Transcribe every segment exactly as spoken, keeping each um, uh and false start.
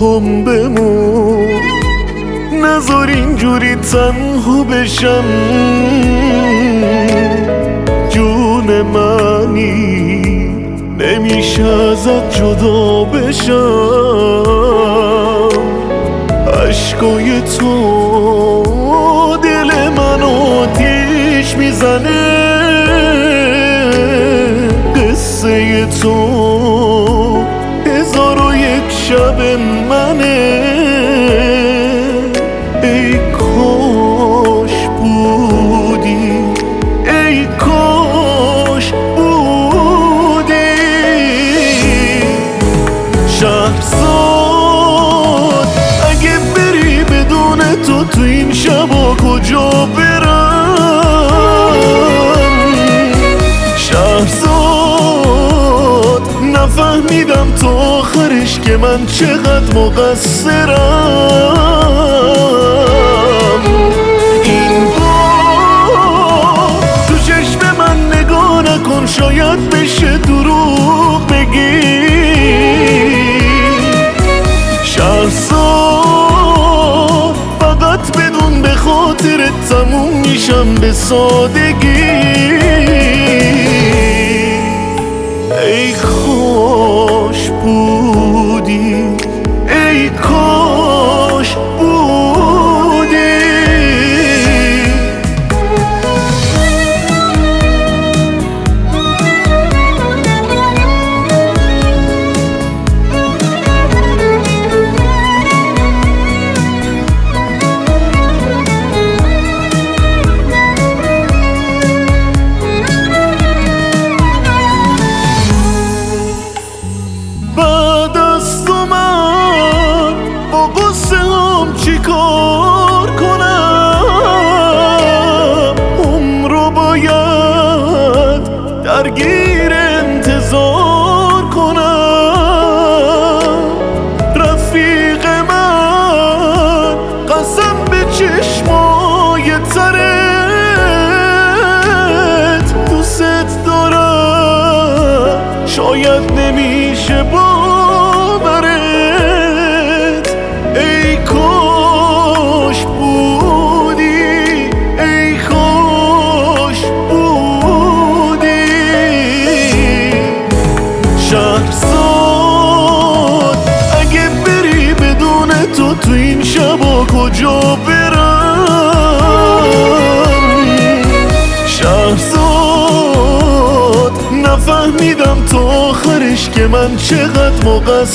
باهم بمون، نذار اینجوری تنها بشم. جون منی نمیشه ازت جدا بشم. عشقای تو دل من آتیش میزنه. قصه تو هزار و یک شب منه. ای کاش بودی، ای کاش بودی. شهرزاد اگه بری بدون تو تو این شبا کجا برم؟ شهرزاد نفهمیدم تا آخرش که من چقدر مقصرم. این بار تو چشم من نگاه نکن، شاید بشه دروغ بگی. شهرزاد فقط بدون به خاطر تموم میشم به سادگی. ای کاش بودی، ای کاش بودی. چی کار کنم؟ عمرو باید درگیر انتظار کنم. رفیق من قسم به چشمای ترت، دوست دارم شاید نمیشه باورت. ای کاش بودی، ای کاش بودی. شهرزاد اگه بری بدون تو تو این شبا کجا برم؟ شهرزاد نفهمیدم تا آخرش که من چقدر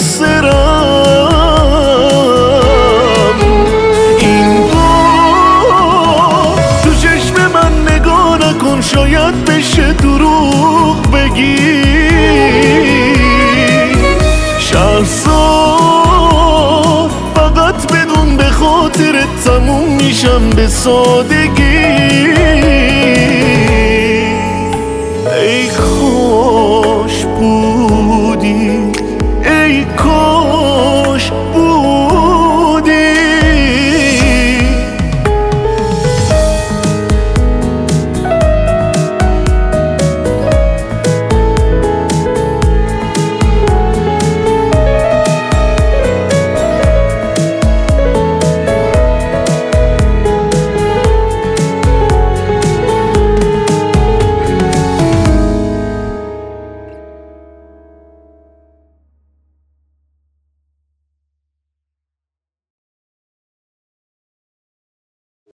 مقصرم. این بار تو چشم من نگاه نکن، شاید بشه دروغ بگی. شهرزاد فقط بدون به خاطر تموم میشم به سادگی.